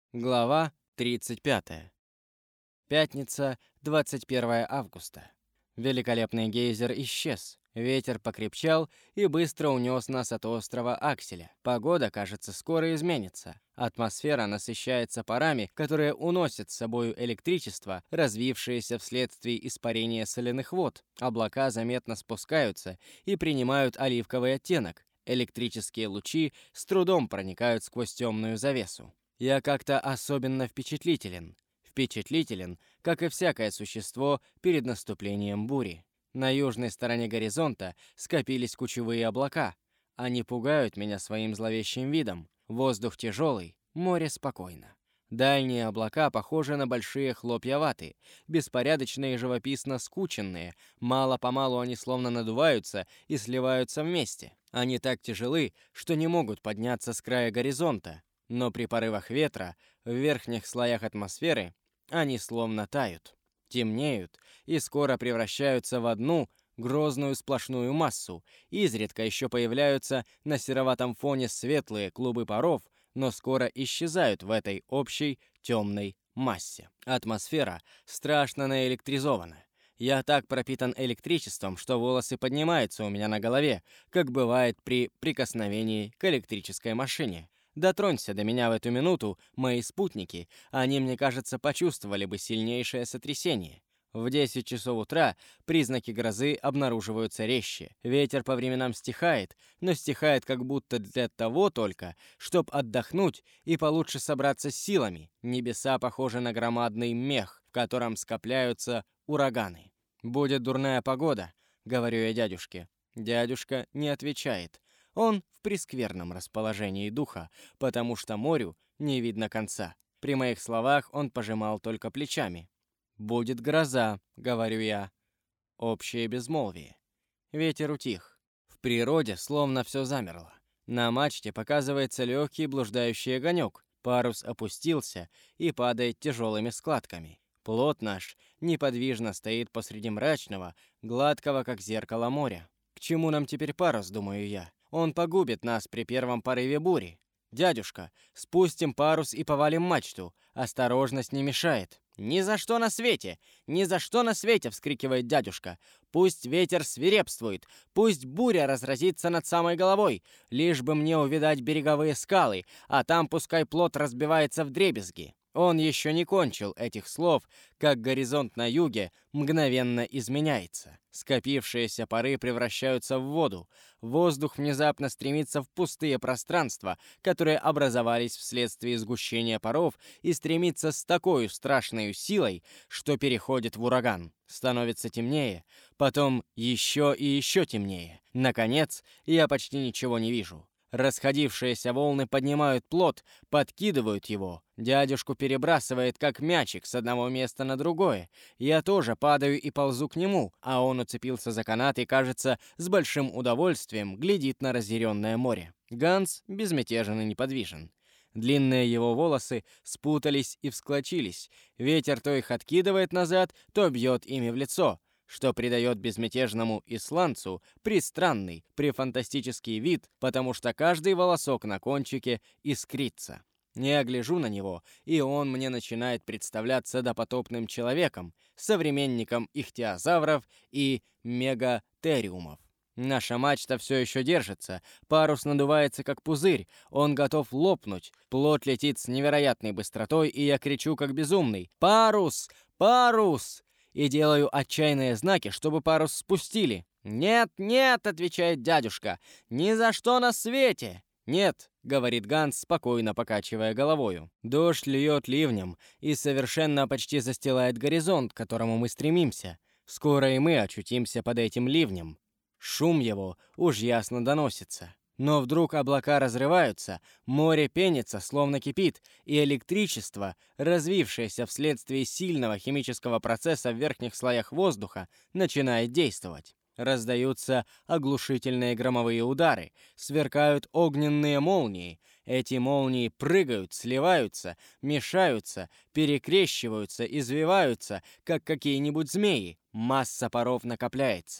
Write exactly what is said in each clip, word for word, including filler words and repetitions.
Глава тридцать пятая. Пятница, двадцать первое августа. Великолепный гейзер исчез. Ветер покрепчал и быстро унес нас от острова Акселя. Погода, кажется, скоро изменится. Атмосфера насыщается парами, которые уносят с собой электричество, развившееся вследствие испарения соляных вод. Облака заметно спускаются и принимают оливковый оттенок. Электрические лучи с трудом проникают сквозь темную завесу. Я как-то особенно впечатлителен. Впечатлителен, как и всякое существо перед наступлением бури. На южной стороне горизонта скопились кучевые облака. Они пугают меня своим зловещим видом. Воздух тяжелый, море спокойно. Дальние облака похожи на большие хлопья ваты, беспорядочные и живописно скученные. Мало-помалу они словно надуваются и сливаются вместе. Они так тяжелы, что не могут подняться с края горизонта. Но при порывах ветра в верхних слоях атмосферы они словно тают, темнеют и скоро превращаются в одну грозную сплошную массу. Изредка еще появляются на сероватом фоне светлые клубы паров, но скоро исчезают в этой общей темной массе. Атмосфера страшно наэлектризована. Я так пропитан электричеством, что волосы поднимаются у меня на голове, как бывает при прикосновении к электрической машине. Дотронься до меня в эту минуту, мои спутники, они, мне кажется, почувствовали бы сильнейшее сотрясение. В десять часов утра признаки грозы обнаруживаются резче. Ветер по временам стихает, но стихает как будто для того только, чтобы отдохнуть и получше собраться с силами. Небеса похожи на громадный мех, в котором скопляются ураганы. «Будет дурная погода», — говорю я дядюшке. Дядюшка не отвечает. Он в прескверном расположении духа, потому что морю не видно конца. При моих словах он пожимал только плечами. «Будет гроза», — говорю я. Общее безмолвие. Ветер утих. В природе словно все замерло. На мачте показывается легкий блуждающий огонек. Парус опустился и падает тяжелыми складками. Плот наш неподвижно стоит посреди мрачного, гладкого, как зеркало моря. К чему нам теперь парус, думаю я? Он погубит нас при первом порыве бури. Дядюшка, спустим парус и повалим мачту. Осторожность не мешает. Ни за что на свете! Ни за что на свете! Вскрикивает дядюшка. Пусть ветер свирепствует, пусть буря разразится над самой головой, лишь бы мне увидать береговые скалы, а там пускай плот разбивается вдребезги. Он еще не кончил этих слов, как горизонт на юге мгновенно изменяется. Скопившиеся пары превращаются в воду. Воздух внезапно стремится в пустые пространства, которые образовались вследствие сгущения паров, и стремится с такой страшной силой, что переходит в ураган. Становится темнее, потом еще и еще темнее. Наконец, я почти ничего не вижу. Расходившиеся волны поднимают плот, подкидывают его. Дядюшку перебрасывает, как мячик, с одного места на другое. Я тоже падаю и ползу к нему, а он уцепился за канат и, кажется, с большим удовольствием глядит на разъяренное море. Ганс безмятежен и неподвижен. Длинные его волосы спутались и всклочились. Ветер то их откидывает назад, то бьет ими в лицо, что придает безмятежному исландцу пристранный, префантастический вид, потому что каждый волосок на кончике искрится. Я гляжу на него, и он мне начинает представляться допотопным человеком, современником ихтиозавров и мегатериумов. Наша мачта все еще держится, парус надувается как пузырь, он готов лопнуть, плот летит с невероятной быстротой, и я кричу как безумный: «Парус! Парус!» и делаю отчаянные знаки, чтобы парус спустили. «Нет, нет!» — отвечает дядюшка. «Ни за что на свете!» «Нет!» — говорит Ганс, спокойно покачивая головою. Дождь льет ливнем и совершенно почти застилает горизонт, к которому мы стремимся. Скоро и мы очутимся под этим ливнем. Шум его уж ясно доносится. Но вдруг облака разрываются, море пенится, словно кипит, и электричество, развившееся вследствие сильного химического процесса в верхних слоях воздуха, начинает действовать. Раздаются оглушительные громовые удары, сверкают огненные молнии. Эти молнии прыгают, сливаются, мешаются, перекрещиваются, извиваются, как какие-нибудь змеи. Масса паров накопляется.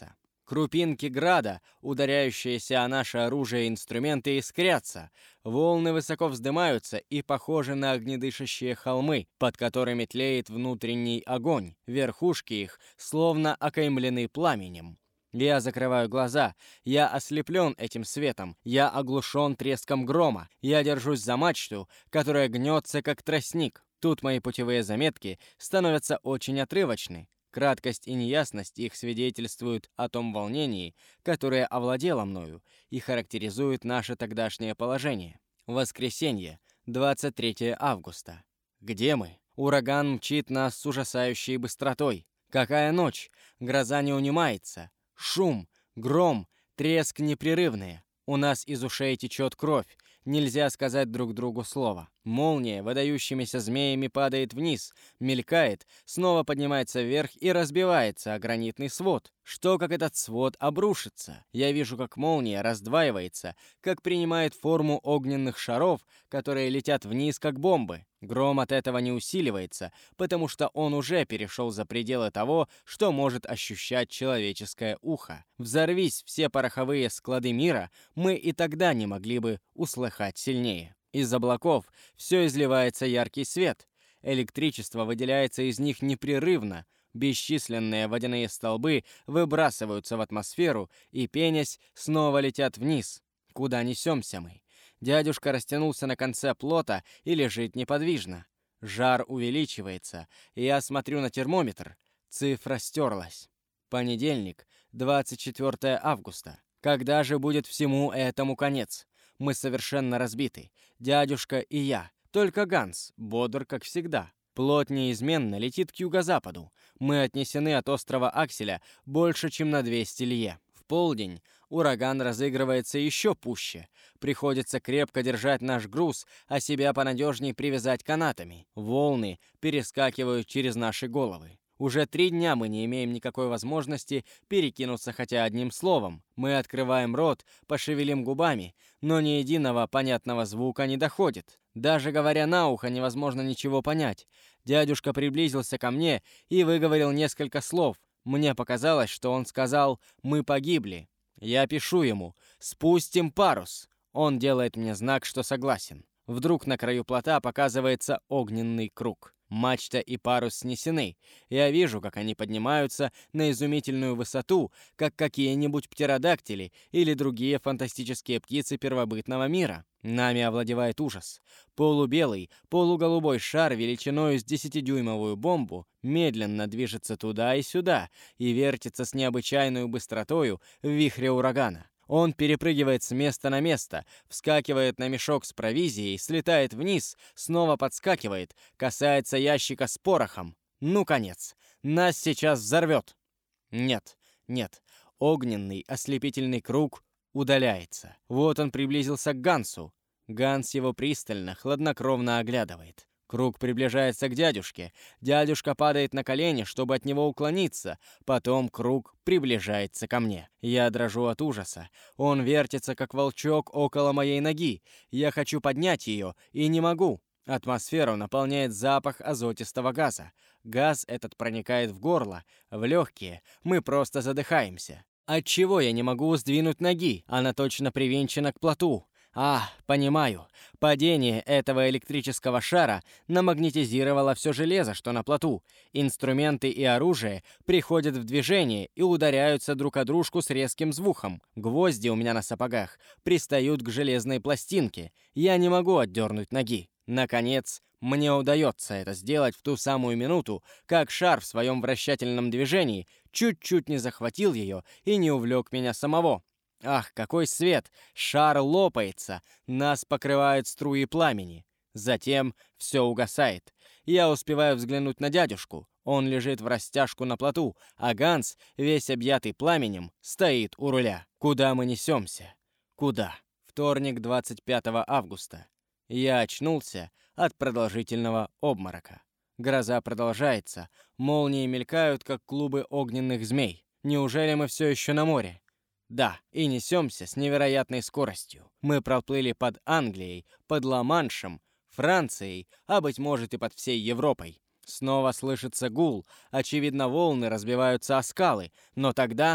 Крупинки града, ударяющиеся о наше оружие и инструменты, искрятся. Волны высоко вздымаются и похожи на огнедышащие холмы, под которыми тлеет внутренний огонь. Верхушки их словно окаймлены пламенем. Я закрываю глаза, я ослеплен этим светом, я оглушен треском грома, я держусь за мачту, которая гнется, как тростник. Тут мои путевые заметки становятся очень отрывочны. Краткость и неясность их свидетельствуют о том волнении, которое овладело мною и характеризует наше тогдашнее положение. Воскресенье, двадцать третьего августа. Где мы? Ураган мчит нас с ужасающей быстротой. Какая ночь? Гроза не унимается. Шум, гром, треск непрерывные. У нас из ушей течет кровь. Нельзя сказать друг другу слова. Молния выдающимися змеями падает вниз, мелькает, снова поднимается вверх и разбивается о гранитный свод. Что, как этот свод обрушится? Я вижу, как молния раздваивается, как принимает форму огненных шаров, которые летят вниз, как бомбы. Гром от этого не усиливается, потому что он уже перешел за пределы того, что может ощущать человеческое ухо. Взорвись все пороховые склады мира, мы и тогда не могли бы услыхать сильнее. Из облаков все изливается яркий свет. Электричество выделяется из них непрерывно. Бесчисленные водяные столбы выбрасываются в атмосферу и, пенясь, снова летят вниз. Куда несемся мы? Дядюшка растянулся на конце плота и лежит неподвижно. Жар увеличивается, и я смотрю на термометр. Цифра стерлась. Понедельник, двадцать четвёртого августа. Когда же будет всему этому конец? Мы совершенно разбиты. Дядюшка и я. Только Ганс, бодр, как всегда. Плот неизменно летит к юго-западу. Мы отнесены от острова Акселя больше, чем на двести лье. В полдень ураган разыгрывается еще пуще. Приходится крепко держать наш груз, а себя понадежней привязать канатами. Волны перескакивают через наши головы. Уже три дня мы не имеем никакой возможности перекинуться хотя одним словом. Мы открываем рот, пошевелим губами, но ни единого понятного звука не доходит. Даже говоря на ухо, невозможно ничего понять. Дядюшка приблизился ко мне и выговорил несколько слов. Мне показалось, что он сказал «мы погибли». Я пишу ему «спустим парус». Он делает мне знак, что согласен. Вдруг на краю плота показывается огненный круг. Мачта и парус снесены. Я вижу, как они поднимаются на изумительную высоту, как какие-нибудь птеродактили или другие фантастические птицы первобытного мира. Нами овладевает ужас. Полубелый, полуголубой шар величиной с десятидюймовую бомбу медленно движется туда и сюда и вертится с необычайной быстротою в вихре урагана. Он перепрыгивает с места на место, вскакивает на мешок с провизией, слетает вниз, снова подскакивает, касается ящика с порохом. Ну, конец. Нас сейчас взорвет. Нет, нет. Огненный ослепительный круг удаляется. Вот он приблизился к Гансу. Ганс его пристально, хладнокровно оглядывает. Круг приближается к дядюшке. Дядюшка падает на колени, чтобы от него уклониться. Потом круг приближается ко мне. Я дрожу от ужаса. Он вертится, как волчок, около моей ноги. Я хочу поднять ее, и не могу. Атмосферу наполняет запах азотистого газа. Газ этот проникает в горло, в легкие. Мы просто задыхаемся. Отчего я не могу сдвинуть ноги? Она точно привинчена к плоту. А, понимаю. Падение этого электрического шара намагнетизировало все железо, что на плоту. Инструменты и оружие приходят в движение и ударяются друг о дружку с резким звуком. Гвозди у меня на сапогах пристают к железной пластинке. Я не могу отдернуть ноги. Наконец, мне удается это сделать в ту самую минуту, как шар в своем вращательном движении чуть-чуть не захватил ее и не увлек меня самого. Ах, какой свет! Шар лопается, нас покрывают струи пламени. Затем все угасает. Я успеваю взглянуть на дядюшку. Он лежит врастяжку на плоту, а Ганс, весь объятый пламенем, стоит у руля. Куда мы несемся? Куда? Вторник, двадцать пятого августа. Я очнулся от продолжительного обморока. Гроза продолжается, молнии мелькают, как клубы огненных змей. Неужели мы все еще на море? Да, и несемся с невероятной скоростью. Мы проплыли под Англией, под Ла-Маншем, Францией, а, быть может, и под всей Европой. Снова слышится гул, очевидно, волны разбиваются о скалы, но тогда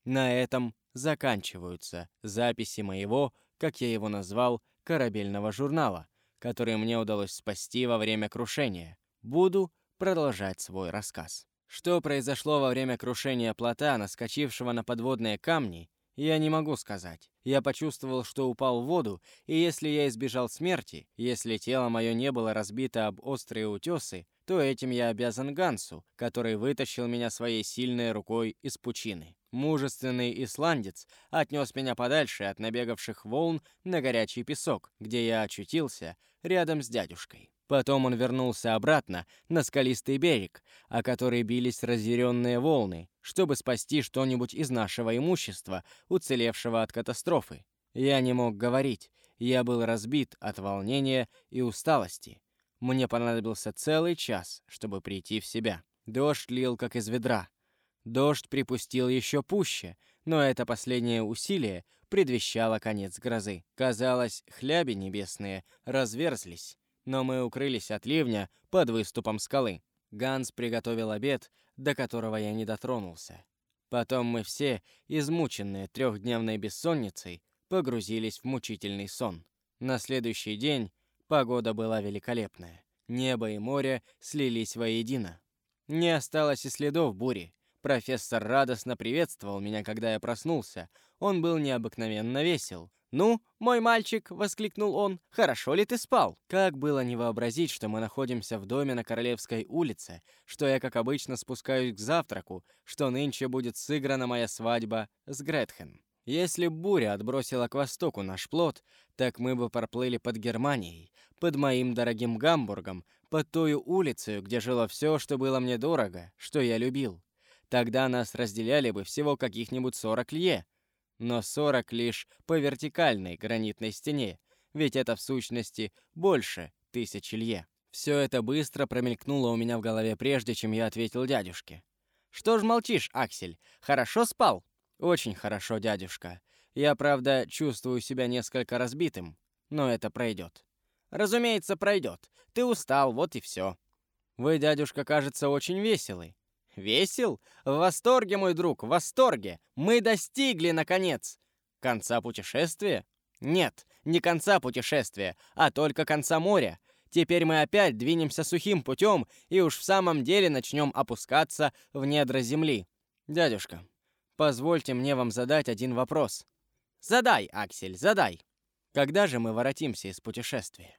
На этом заканчиваются записи моего, как я его назвал, корабельного журнала, который мне удалось спасти во время крушения. Буду продолжать свой рассказ. Что произошло во время крушения плота, наскочившего на подводные камни, я не могу сказать. Я почувствовал, что упал в воду, и если я избежал смерти, если тело мое не было разбито об острые утесы, то этим я обязан Гансу, который вытащил меня своей сильной рукой из пучины. Мужественный исландец отнес меня подальше от набегавших волн на горячий песок, где я очутился рядом с дядюшкой. Потом он вернулся обратно на скалистый берег, о который бились разъяренные волны, чтобы спасти что-нибудь из нашего имущества, уцелевшего от катастрофы. Я не мог говорить, я был разбит от волнения и усталости. Мне понадобился целый час, чтобы прийти в себя. Дождь лил, как из ведра. Дождь припустил еще пуще, но это последнее усилие предвещало конец грозы. Казалось, хляби небесные разверзлись, но мы укрылись от ливня под выступом скалы. Ганс приготовил обед, до которого я не дотронулся. Потом мы все, измученные трехдневной бессонницей, погрузились в мучительный сон. На следующий день погода была великолепная. Небо и море слились воедино. Не осталось и следов бури. Профессор радостно приветствовал меня, когда я проснулся. Он был необыкновенно весел. «Ну, мой мальчик!» — воскликнул он. «Хорошо ли ты спал?» Как было не вообразить, что мы находимся в доме на Королевской улице, что я, как обычно, спускаюсь к завтраку, что нынче будет сыграна моя свадьба с Гретхен. Если б буря отбросила к востоку наш плот, так мы бы проплыли под Германией, под моим дорогим Гамбургом, под тою улицей, где жило все, что было мне дорого, что я любил. Тогда нас разделяли бы всего каких-нибудь сорок лье. Но сорок лишь по вертикальной гранитной стене, ведь это в сущности больше тысячи лье. Все это быстро промелькнуло у меня в голове, прежде чем я ответил дядюшке. «Что ж молчишь, Аксель? Хорошо спал?» «Очень хорошо, дядюшка. Я, правда, чувствую себя несколько разбитым, но это пройдет». «Разумеется, пройдет. Ты устал, вот и все». «Вы, дядюшка, кажется, очень веселый». «Весел? В восторге, мой друг, в восторге! Мы достигли, наконец!» «Конца путешествия?» «Нет, не конца путешествия, а только конца моря. Теперь мы опять двинемся сухим путем и уж в самом деле начнем опускаться в недра земли». «Дядюшка, позвольте мне вам задать один вопрос». «Задай, Аксель, задай». «Когда же мы воротимся из путешествия?»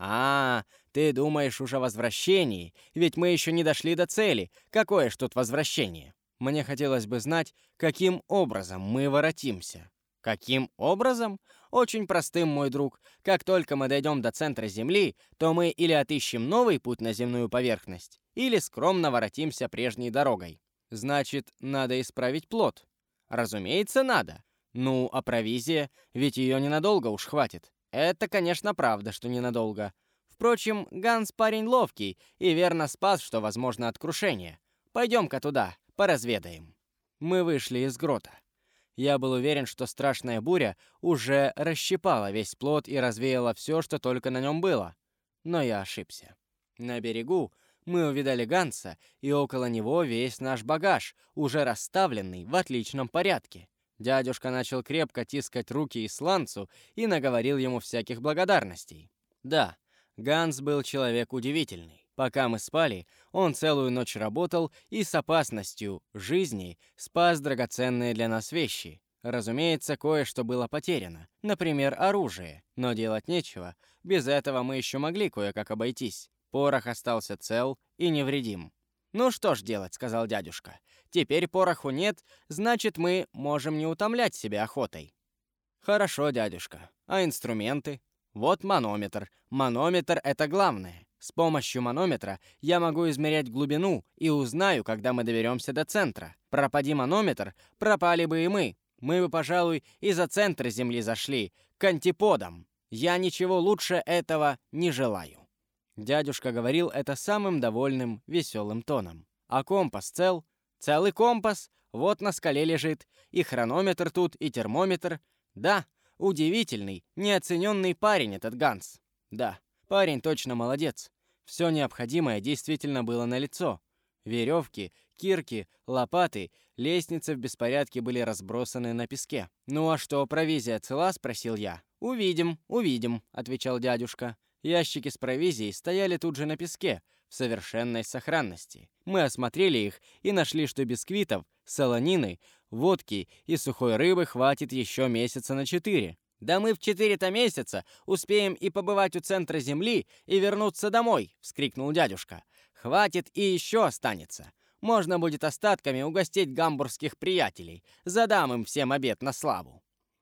«А, ты думаешь уже о возвращении, ведь мы еще не дошли до цели. Какое ж тут возвращение?» «Мне хотелось бы знать, каким образом мы воротимся». «Каким образом? Очень простым, мой друг. Как только мы дойдем до центра Земли, то мы или отыщем новый путь на земную поверхность, или скромно воротимся прежней дорогой». «Значит, надо исправить плот?» «Разумеется, надо. Ну, а провизия? Ведь ее ненадолго уж хватит». «Это, конечно, правда, что ненадолго. Впрочем, Ганс парень ловкий и верно спас, что возможно от крушения. Пойдем-ка туда, поразведаем». Мы вышли из грота. Я был уверен, что страшная буря уже расщепала весь плот и развеяла все, что только на нем было. Но я ошибся. На берегу мы увидали Ганса, и около него весь наш багаж, уже расставленный в отличном порядке. Дядюшка начал крепко тискать руки исландцу и наговорил ему всяких благодарностей. Да, Ганс был человек удивительный. Пока мы спали, он целую ночь работал и с опасностью жизни спас драгоценные для нас вещи. Разумеется, кое-что было потеряно, например, оружие, но делать нечего, без этого мы еще могли кое-как обойтись. Порох остался цел и невредим. «Ну что ж делать», — сказал дядюшка. «Теперь пороху нет, значит, мы можем не утомлять себя охотой». «Хорошо, дядюшка. А инструменты?» «Вот манометр. Манометр — это главное. С помощью манометра я могу измерять глубину и узнаю, когда мы доберемся до центра. Пропади манометр, пропали бы и мы. Мы бы, пожалуй, и за центр Земли зашли, к антиподам. Я ничего лучше этого не желаю». Дядюшка говорил это самым довольным, веселым тоном. «А компас цел?» «Целый компас. Вот на скале лежит. И хронометр тут, и термометр. Да, удивительный, неоцененный парень этот Ганс. Да, парень точно молодец. Все необходимое действительно было налицо. Веревки, кирки, лопаты, лестницы в беспорядке были разбросаны на песке. «Ну а что, провизия цела?» — спросил я. «Увидим, увидим», — отвечал дядюшка. Ящики с провизией стояли тут же на песке, в совершенной сохранности. Мы осмотрели их и нашли, что бисквитов, солонины, водки и сухой рыбы хватит еще месяца на четыре. «Да мы в четыре-то месяца успеем и побывать у центра Земли, и вернуться домой!» — вскрикнул дядюшка. «Хватит и еще останется. Можно будет остатками угостить гамбургских приятелей. Задам им всем обед на славу».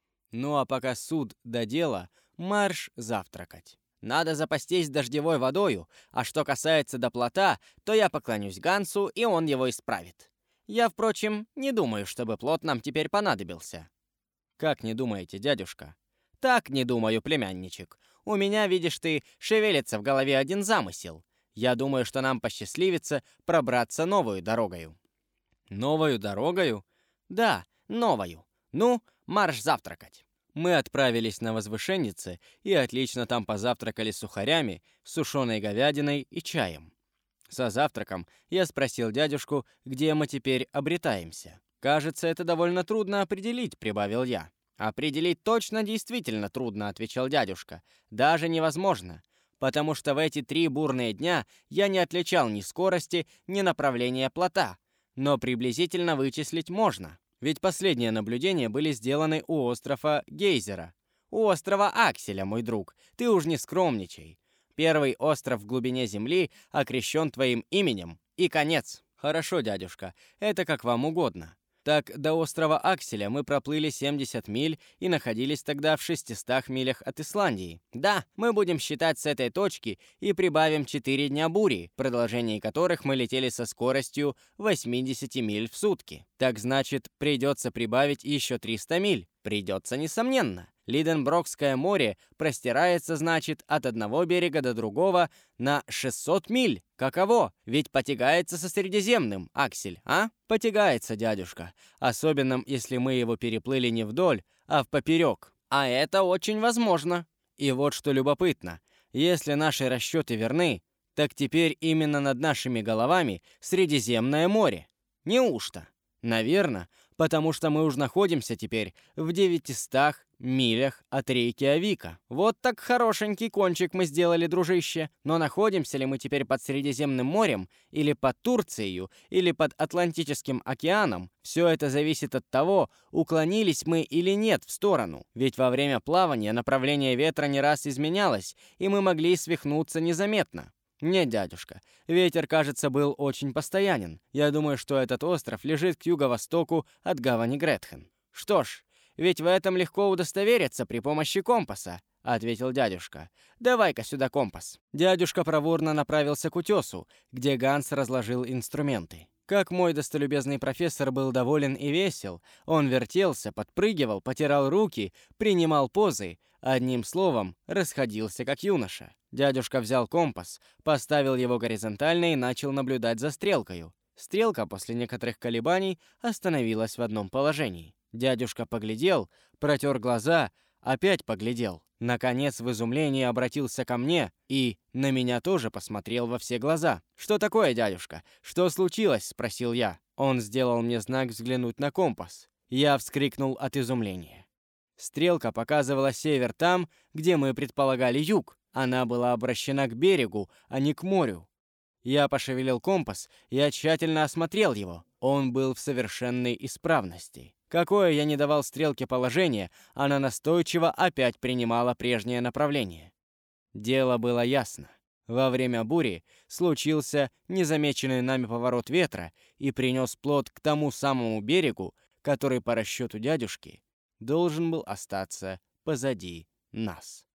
Ну а пока суд до дела, марш завтракать. Надо запастись дождевой водою, а что касается до плота, то я поклонюсь Гансу, и он его исправит. Я, впрочем, не думаю, чтобы плот нам теперь понадобился». «Как не думаете, дядюшка?» «Так не думаю, племянничек. У меня, видишь ты, шевелится в голове один замысел. Я думаю, что нам посчастливится пробраться новою дорогою». «Новою дорогою?» «Да, новою. Ну, марш завтракать». Мы отправились на возвышеннице и отлично там позавтракали сухарями, сушеной говядиной и чаем. За завтраком я спросил дядюшку, где мы теперь обретаемся. «Кажется, это довольно трудно определить», — прибавил я. «Определить точно действительно трудно», — отвечал дядюшка. «Даже невозможно, потому что в эти три бурные дня я не отличал ни скорости, ни направления плота. Но приблизительно вычислить можно. Ведь последние наблюдения были сделаны у острова Гейзера. У острова Акселя, мой друг. Ты уж не скромничай. Первый остров в глубине земли окрещен твоим именем. И конец». «Хорошо, дядюшка, это как вам угодно». Так, до острова Акселя мы проплыли семьдесят миль и находились тогда в шестистах милях от Исландии. Да, мы будем считать с этой точки и прибавим четыре дня бури, в продолжении которых мы летели со скоростью восемьдесят миль в сутки. Так значит, придется прибавить еще триста миль. Придется, несомненно. Лиденброкское море простирается, значит, от одного берега до другого на шестьсот миль. Каково? Ведь потягается со Средиземным, Аксель, а? Потягается, дядюшка. Особенно, если мы его переплыли не вдоль, а в поперек. А это очень возможно. И вот что любопытно. Если наши расчеты верны, так теперь именно над нашими головами Средиземное море. Неужто? Наверно, потому что мы уж находимся теперь в девятистах милях от Рейкьявика. Вот так хорошенький кончик мы сделали, дружище. Но находимся ли мы теперь под Средиземным морем, или под Турцией, или под Атлантическим океаном, все это зависит от того, уклонились мы или нет в сторону. Ведь во время плавания направление ветра не раз изменялось, и мы могли свихнуться незаметно. «Нет, дядюшка, ветер, кажется, был очень постоянен. Я думаю, что этот остров лежит к юго-востоку от гавани Гретхен». «Что ж, ведь в этом легко удостовериться при помощи компаса», — ответил дядюшка. «Давай-ка сюда компас». Дядюшка проворно направился к утесу, где Ганс разложил инструменты. Как мой достолюбезный профессор был доволен и весел, он вертелся, подпрыгивал, потирал руки, принимал позы, одним словом, расходился как юноша. Дядюшка взял компас, поставил его горизонтально и начал наблюдать за стрелкою. Стрелка после некоторых колебаний остановилась в одном положении. Дядюшка поглядел, протер глаза, опять поглядел. Наконец, в изумлении обратился ко мне и на меня тоже посмотрел во все глаза. «Что такое, дядюшка? Что случилось?» — спросил я. Он сделал мне знак взглянуть на компас. Я вскрикнул от изумления. Стрелка показывала север там, где мы предполагали юг. Она была обращена к берегу, а не к морю. Я пошевелил компас, я тщательно осмотрел его. Он был в совершенной исправности. Какое я не давал стрелке положение, она настойчиво опять принимала прежнее направление. Дело было ясно. Во время бури случился незамеченный нами поворот ветра и принес плот к тому самому берегу, который, по расчету дядюшки, должен был остаться позади нас.